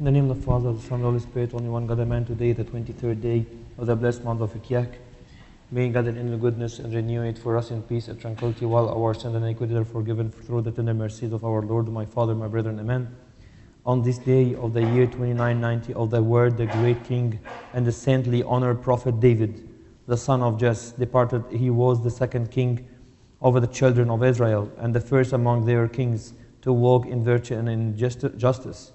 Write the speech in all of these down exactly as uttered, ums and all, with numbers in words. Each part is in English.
In the name of the Father, the Son, and the Holy Spirit, only one God, Amen. Today, the twenty-third day of the blessed month of Ikyak. May God in the goodness and renew it for us in peace and tranquility, while our sins and iniquity are forgiven through the tender mercies of our Lord, my Father, my brethren, Amen. On this day of the year twenty-nine ninety of the word, the great King and the saintly honored prophet David, the son of Jesse, departed. He was the second king over the children of Israel, and the first among their kings to walk in virtue and in just- justice.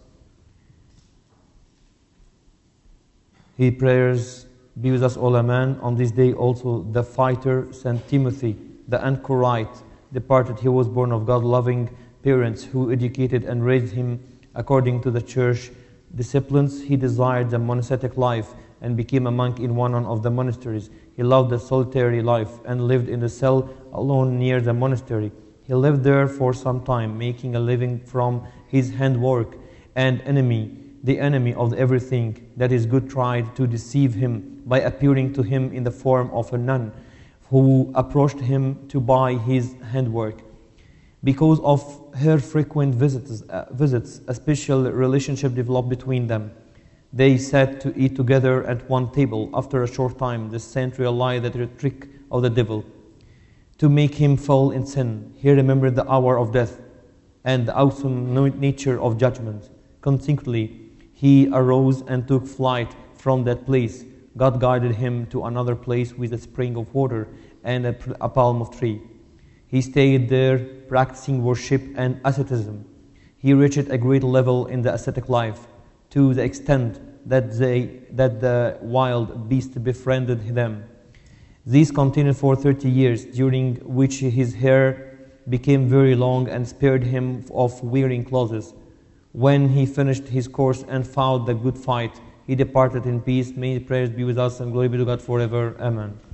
He prayers be with us all, Amen. On this day also the fighter Saint Timothy, the anchorite, departed. He was born of God-loving parents who educated and raised him according to the church disciplines. He desired the monastic life and became a monk in one of the monasteries. He loved the solitary life and lived in the cell alone near the monastery. He lived there for some time, making a living from his handwork, and enemy the enemy of everything that is good tried to deceive him by appearing to him in the form of a nun who approached him to buy his handwork. Because of her frequent visits, uh, visits, a special relationship developed between them. They sat to eat together at one table. After a short time, the saint realized that the trick of the devil to make him fall in sin. He remembered the hour of death and the awesome nature of judgment. Consequently, he arose and took flight from that place. God guided him to another place with a spring of water and a, a palm of tree. He stayed there practicing worship and asceticism. He reached a great level in the ascetic life to the extent that, they, that the wild beast befriended them. This continued for thirty years, during which his hair became very long and spared him of wearing clothes. When he finished his course and fought the good fight, he departed in peace. May prayers be with us and glory be to God forever. Amen.